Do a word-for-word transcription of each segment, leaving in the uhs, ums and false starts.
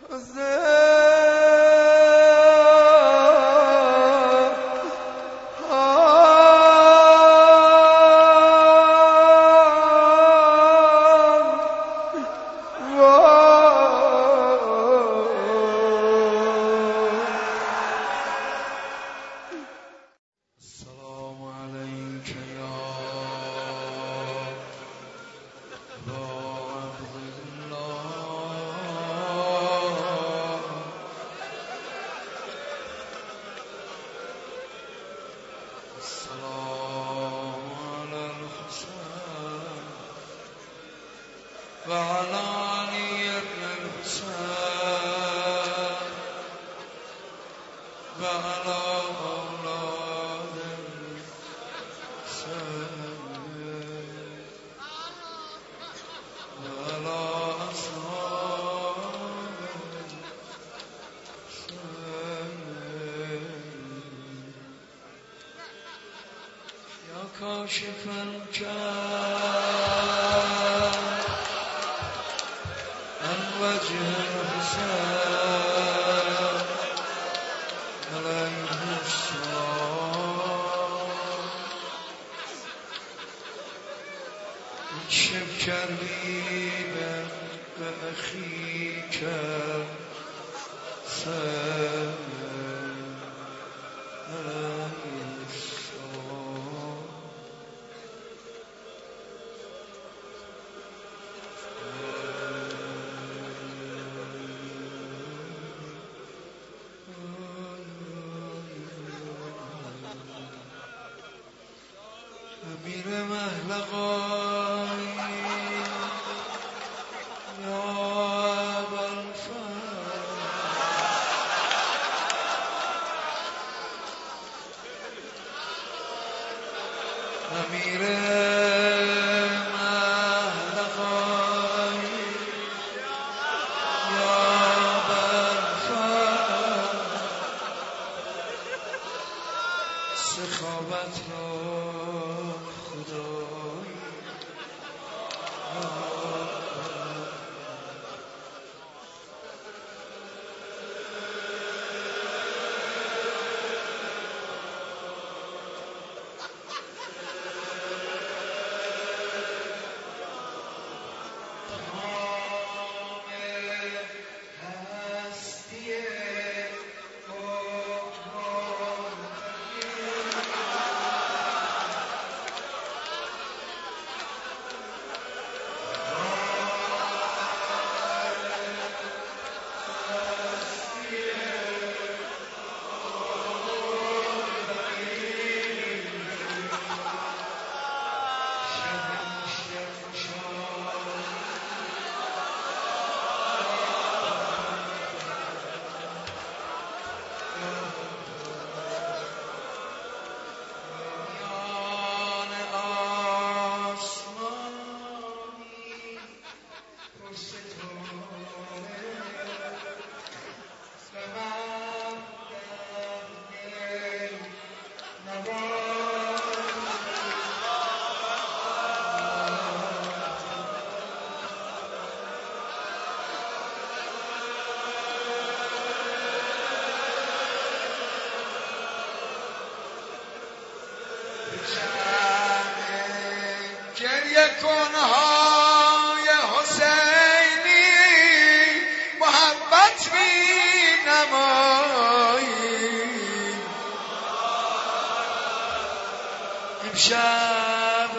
امشب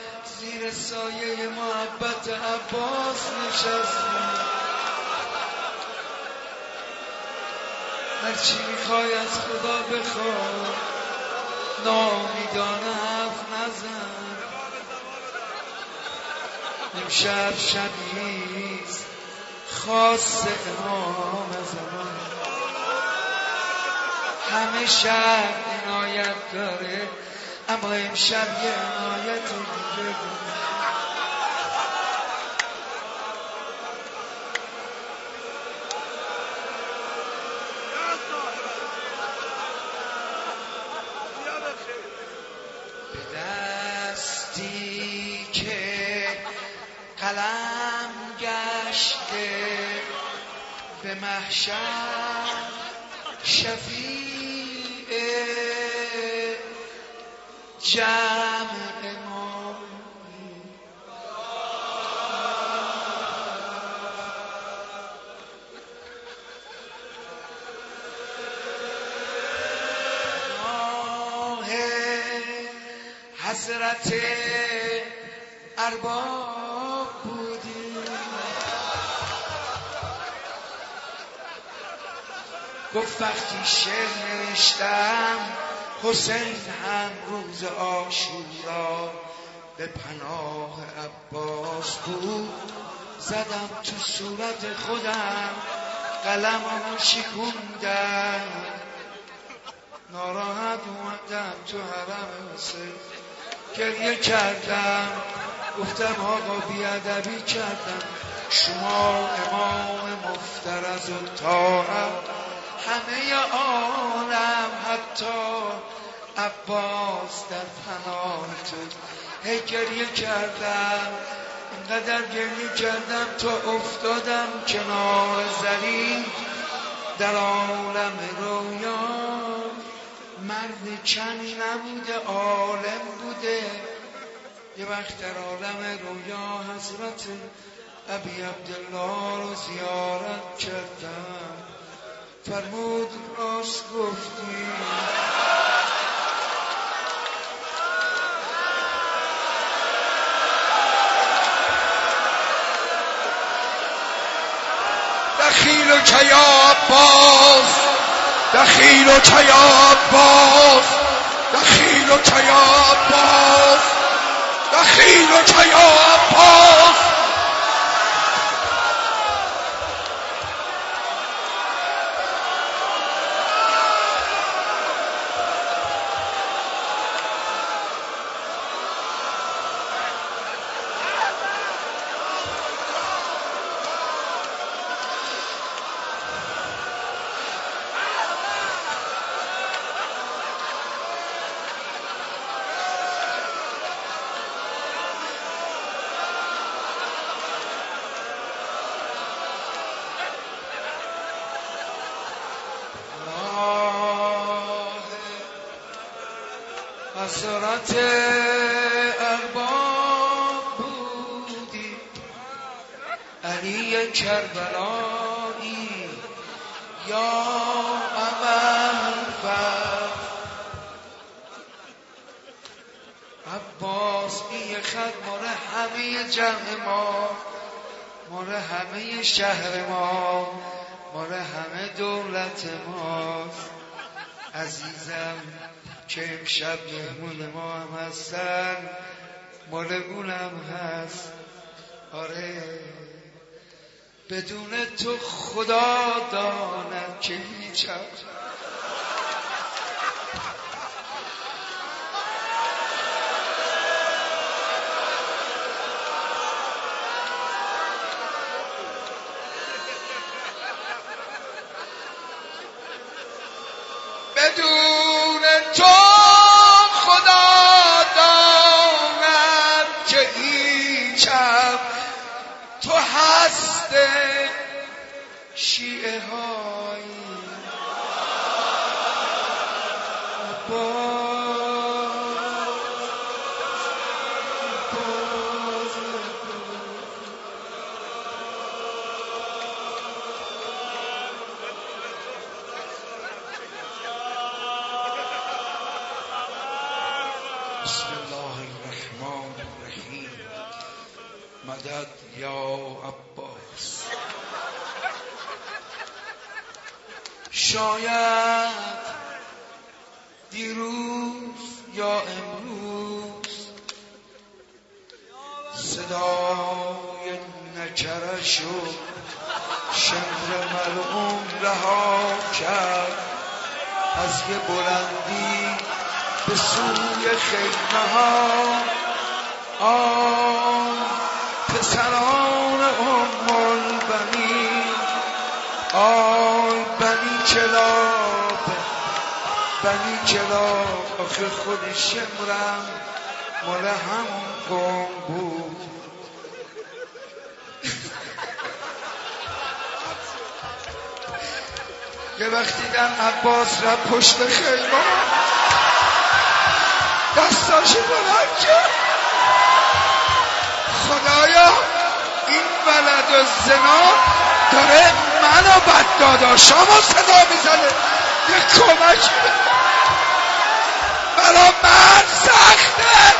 زیر سایه محبت عباس نشستیم، هرچی میخوای از خدا بخوای، ناامیدانه حرف نزن. امشب شبیست خاص امام زمان، همه شب عنایت داره اما امشب یه عنایت دیگه داره. به دستی که قلم گشته، به محشر شفیع جمع ما حضرت ارباب بودی، گفت وقتی شعر نوشتم حسین هم روز عاشورا به پناه عباس بود، زدم تو صورت خودم قلممو شکوندم، ناراحت اومدم تو حرم حسین گریه کردم، گفتم آقا بیادبی کردم، شما امام مفترض و طاعت همه عالم حتی عباس در پناه تو. هی گریه کردم، اینقدر گریه کردم تا افتادم کنار زری در عالم رویا. مرد چند نبوده عالم بوده. یه وقت در عالم رویا حضرت ابی عبدالله رو زیارت کردم، فرمود راست گفتی، دخیل و که یا عباس، دخیل و که یا عباس، دخیل و که یا عباس، دخیل و که یا عباس. حضرت ارباب بودی، علی کربلایی یا ابوالفضل عباس. این خط مال همه جمع ما، مال همه شهر ما، مال همه دولت ماست. عزیزم که امشب مهمون ما هم هستن، مال اونم هست. آره بدون تو خدا داند که هیچ بدون تو خدا داند که هیچم تو هست شیعه های بسم الله الرحمن الرحیم. مدد یا عباس. شاید دیروز یا امروز صدای نکرش و شمر ملعون رها کرد از یه بلندی به سوی خیمه ها. آن پسران ام البنین، آی بنی کلاب، بنی کلاب، آخه خود شمرم مال همون قوم بود. یه وقتی دیدم عباس رفت پشت خیمه دستاشو بلند کرد، خدایا این ولد الزنا داره من و بدداداشامو صدا میزنه، یه کمکی برا من سخته.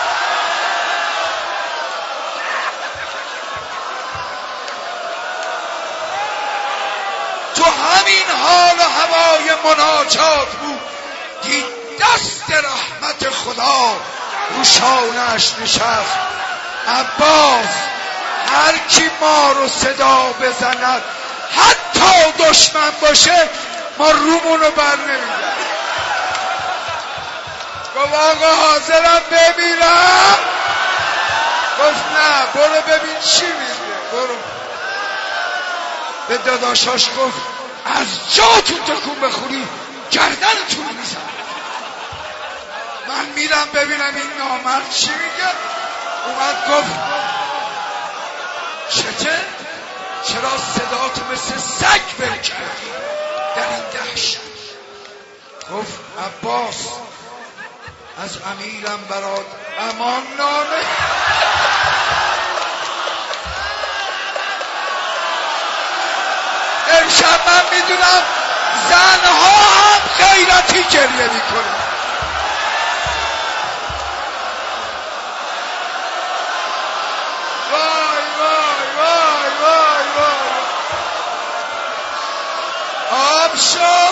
تو همین حال و هوای مناجات بود، دید دست رحمت خدا رو شانه‌اش نشست. عباس هر کی ما رو صدا بزند حتی دشمن باشه ما رومونو بر نمیدن. گفت آقا حاضرم بمیرم. گفت نه برو ببین چی میگه، برو. به داداشاش گفت از جاتون تکون بخوری گردنتون میزنم. من میرم ببینم این نامرد چی میگه. اومد گفت چته؟ چرا صداتو مثل سگ بل کردی در این دهشت؟ گفت عباس از امیرم برات امان نامه. امشب من میدونم زنها هم غیرتی گریه میکنه. وای وای وای وای وای آب شد.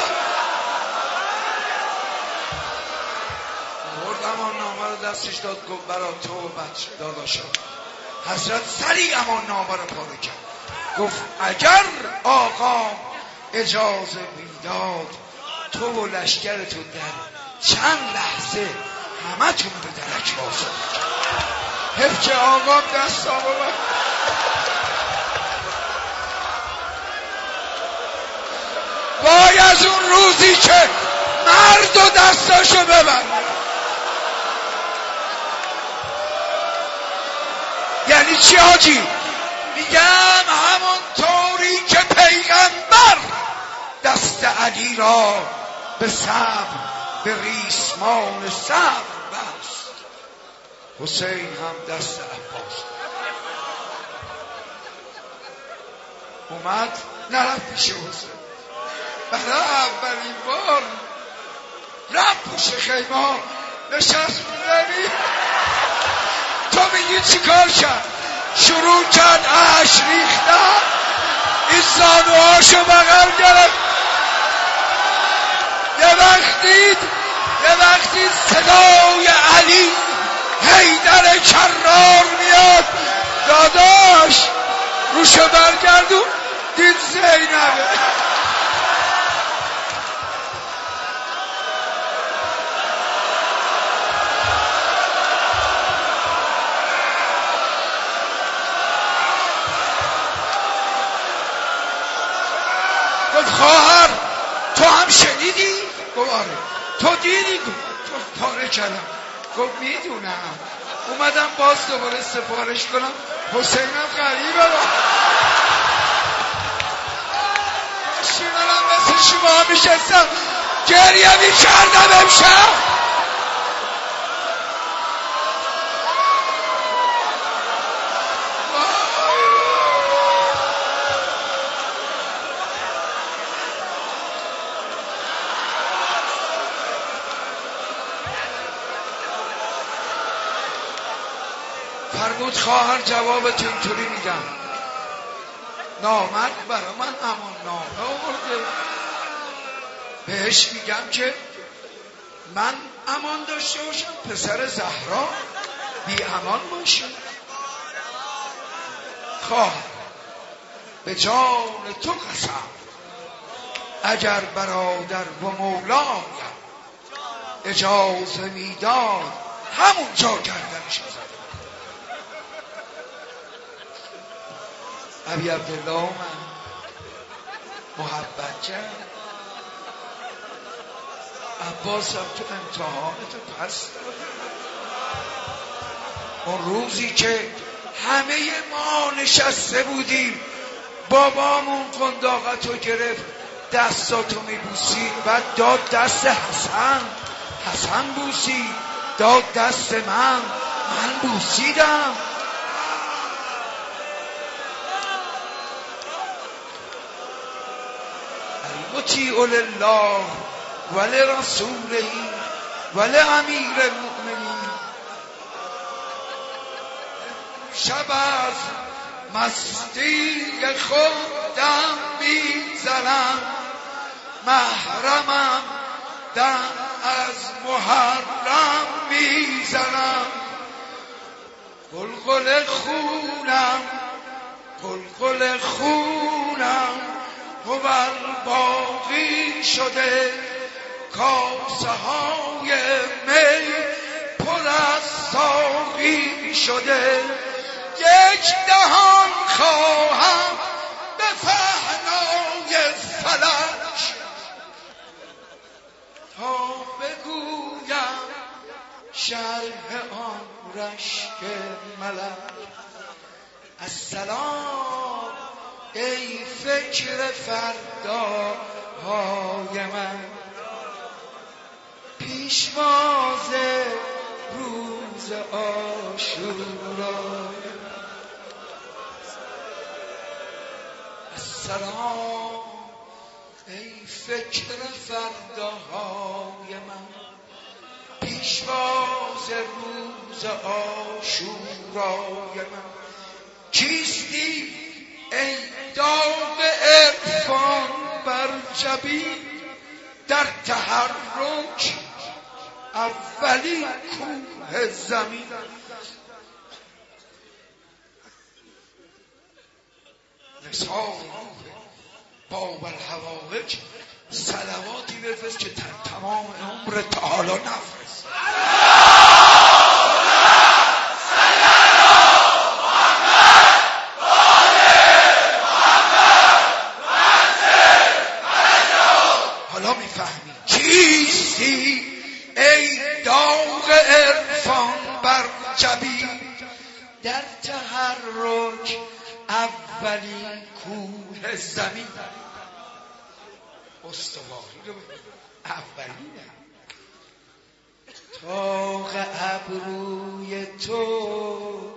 برد امان نامه رو دستش داد، گفت برا تو و بچه داداشا. حضرت سریع امان نامه رو پاره کرد، گفت اگر آقا اجازه میداد تو و لشکرتون در چند لحظه همه تون به درک واصل می‌کرد. حیف که آقا دست آمد. وای از اون روزی که مرد و دستاشو ببند. یعنی چی حاجی؟ میگم همون طوری که پیغمبر دست علی را به صبر به ریسمان صبر بست، حسین هم دست عباس اومد نرفت پیش حسین. برای اولین بار رفت پشت خیمه نشست میزنی. تو میگی چی کار کرد؟ شروع کرد اش ریختن، این زانوهاشو بغل گرفت. یه وقتی یه وقتی صدای علی حیدر کرار میاد، داداش روشو برگردون، دید زینبه. گفت خواهر تو هم شنیدی؟ گفت آره. تو دیدی؟ گفت پاره کردم. گفت میدونم، اومدم باز دوباره سفارش کنم، حسینم غریبه با شیمانم مثل شما میشستم گریه میکردم امشب. فرمود خواهر جوابت اینطوری میدم، نامرد برای من امان نامه آورده، بهش میگم که من امان داشته باشم، پسر زهرا بی امان باشه. خواهر به جان تو قسم اگر برادر و مولایم اجازه میداد همون جا گردنش زدم. ابی عبدالله من محبت کرد. عباس هم تو امتحانتو پس داد. اون روزی که همه ما نشسته بودیم بابامون قنداقتو گرفت دستاتو میبوسید، بعد داد دست حسن، حسن بوسید، داد دست من، من بوسیدم. مطیع لله ولرسوله ولامیر المؤمنین. شب از مستی خودم میزنم، محرمم دم از محرم میزنم، قلقل خونم قلقل خونم هوال باقی شده، کاسه های می پر از ساقی شده. یک دهان خواهم به پهنای فلک تا بگویم شرح آن رشک ملک. السلام ای فکر فرداهای من، پیشواز روز عاشورا. السلام ای فکر فرداهای من، پیشواز روز عاشورای من. کیستی ای داغ عرفان بر جبین، در تحرک اولی کوه زمین. نثار باب الحوائج صلواتی بفرست که تمام عمر تا حالا نفرست. حالا میفهمی چیستی ای داغ عرفان بر جبین، در تحرک اولین کوه زمین. استواری رو اولینه. طاق ابروی تو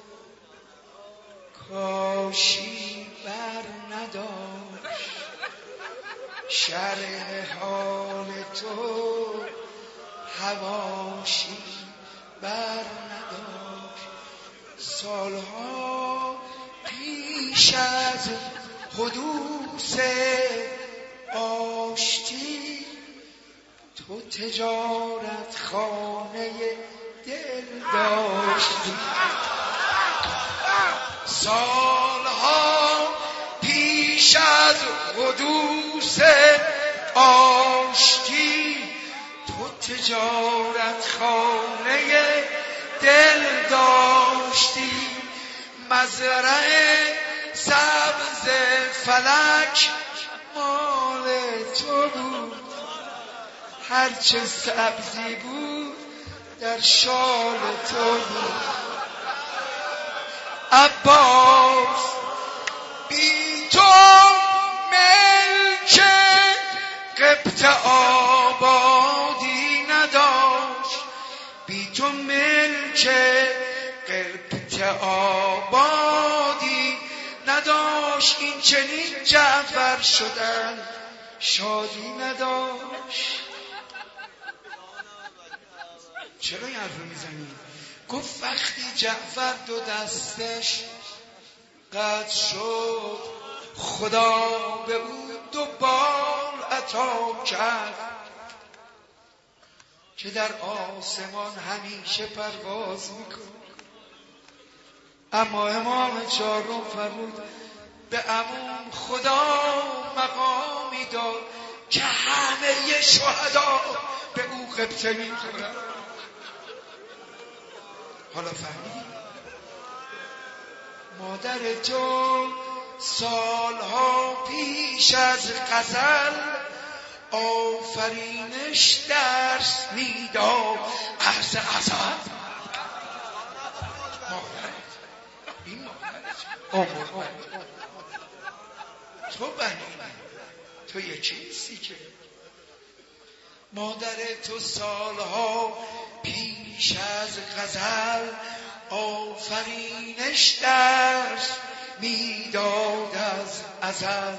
کاشی بر نداشت، شرح حال تو حواشی بر نداشت. سالها پیش از حدوث آشتی، تو تجارت خانه دل داشتی. سالها پیش از حدوث آشتی، تو تجارت خانه دل داشتی. مزرعه سبز فلک مال تو بود، هرچه سبزی بود در شال تو بود. عباس بی تو ملک قبط آبادی نداشت، بی تو ملک قبط آبادی نداشت. این چنین جعفر شدن شادی نداشت. چرا این حرف رو میزنی؟ گفت وقتی جعفر دو دستش قطع شد، خدا به او دو بال عطا کرد که در آسمان همیشه پرواز میکن. اما امام چهارم فرمود به عموم خدا مقامی داد که همه شهدا به او قبطه میکنن. حالا فهمیدی؟ مادر تو سالها پیش از غزل آفرینش درس میداد. عرض غزل مادرت، این مادرت عمر تو بنینه، تو یکی نیستی که. مادر تو سالها پیش از غزل آفرینش درس میداد از ازل.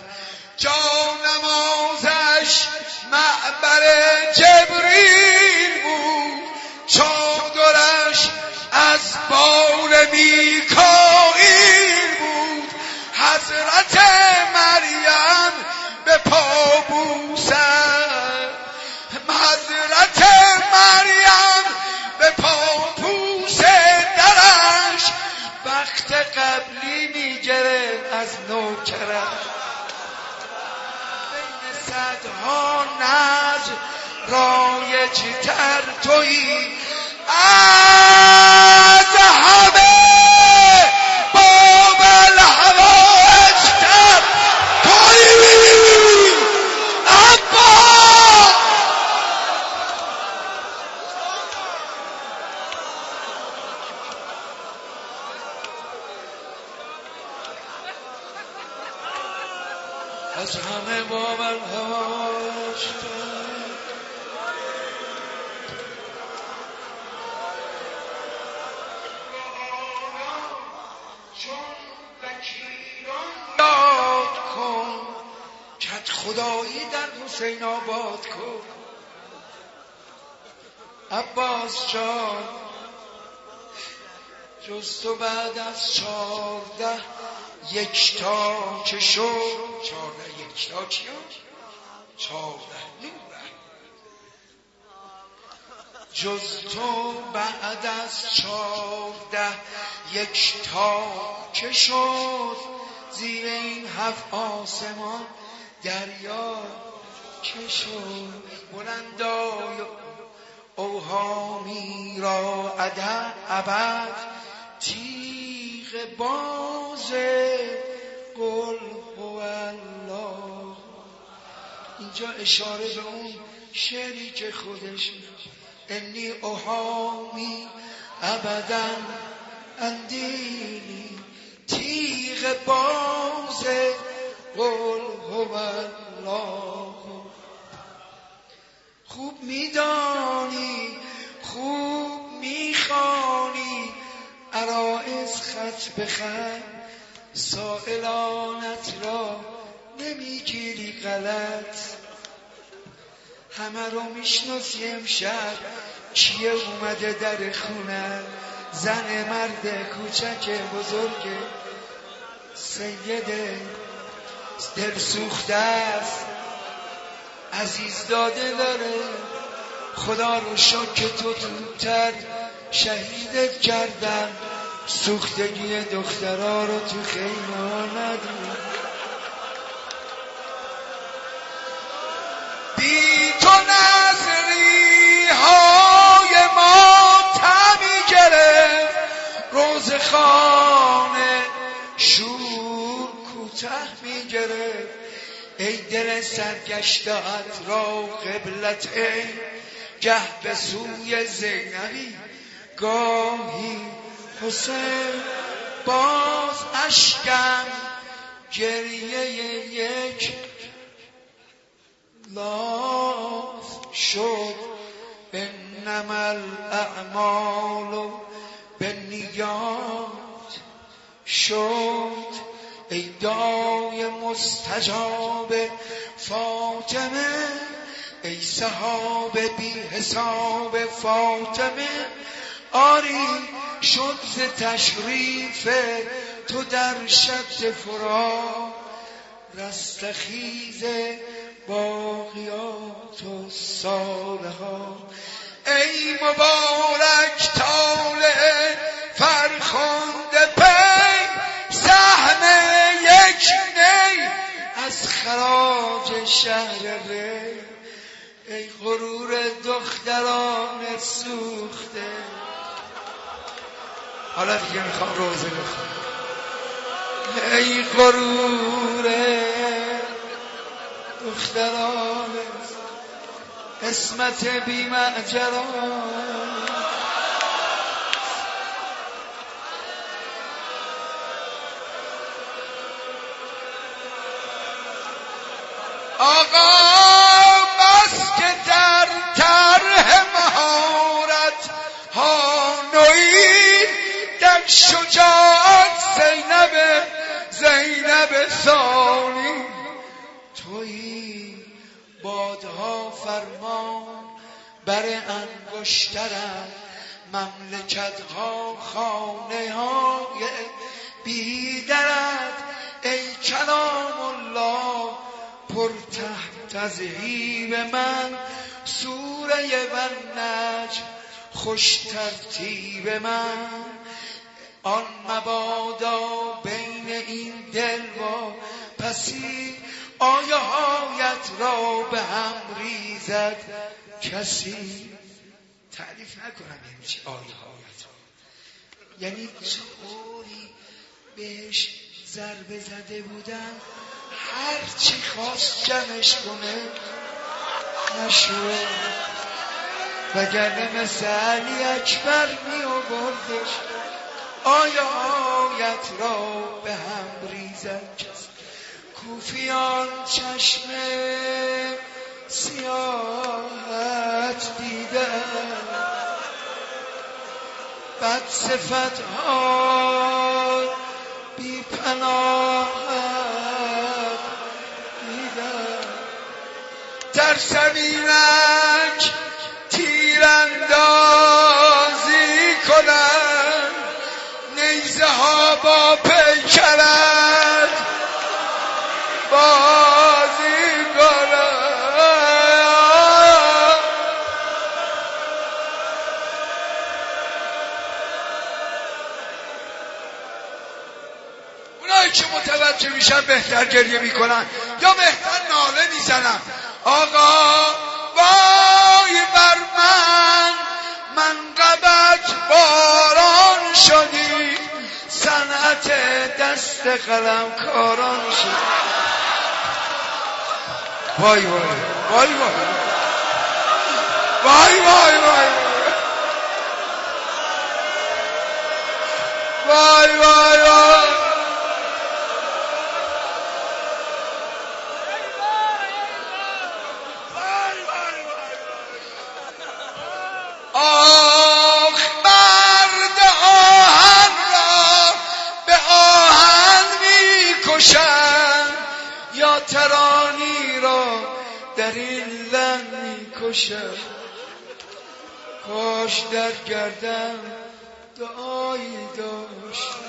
جانمازش معبر جبریل بود، چادرش از بال میکائیل بود. حضرت مریم به پا بوسد، حضرت مریم به پا بوسه درش وقت قبلی میگرفت از نوکرش. بین صدها نجم رایج تر تویی، از همه باب الحوائج تر تویی. ابا از همه باب الحوائج تر. یاد کن کت خدایی در حسین آباد کن. عباس جان جز تو بعد از چارده یک تا که شد. چارده یک تا چی شد؟ چارده نوره. جز تو بعد از چارده یک تا که شد، زیر این هفت آسمان دریا که شد. بلندای اوهامی را ابد تیغ باز قل هوالله. اینجا اشاره به اون شعری که خودش انی اوهامی ابدا اندینی، تیغ باز قل هوالله. خوب میدانی خوب میخوانی عرائض خط به خط، سائلانت را نمیگیری غلط. همه رو میشناسی امشب کیه اومده در خونه، زن مرد کوچک بزرگ سید دل سوخته است، عزیز داده داره. خدا رو شکر که تو زودتر شهیدت کردن، سوختگی دخترها رو تو خیمه ها ندید. بی تو نظری های ما تمی گرفت، روز خانه شور کوته می گرفت. ای دل سرگشته‌ات را قبلت، گه به سوی زینبی گاهی حسین. باز اشکم گریه یک لاف شد. انما الاعمال بالنیات شد. ای دعای مستجاب فاطمه، ای سحاب بی حساب فاطمه. آری شد ز تشریف تو در شب فراق، رستخیز باقیات و صالحات. ای مبارک طالع فرخنده پی، سهم یک نی از خراج شهر ری. ای غرور دختران سوخته. حالا دیگه میخوام روزه بخونم. ای غرور دختران اسمت بی معجران، آقا انگشترم، مملکت ها خانه های بیدرت، ای کلام الله پر تحت تذهیب من، سوره والنجم خوش ترتیب من. آن مبادا بین این دل و پسی، آیه هایت را به هم ریزد کسی. تعریف نکنم یعنی چی آیه هایت را، یعنی طوری بهش ضربه زده بودن هر چی خواست جمعش کنه نشد، وگرنه مثل علی اکبر می آوردش. آیه هایت را به هم ریزد کسی. کوفیان چشم سیاحت دیدن، بد صفت ها بی پناهت دیدن. در زمینک تیراندازی کنند، نیزه ها با پیکرت بازی کنند. اونایی که متوجه میشن بهتر گریه میکنن یا بهتر ناله میزنن. آقا وای بر من، منقبت باران شدی، صنعت دست قلم کاران شد. وای وای وای وای وای وای وای وای وای وای. آخ مرد آهن را به آهن می کشند، یا ترانی را در این لن می کشند. کاش در گردن دعایی داشت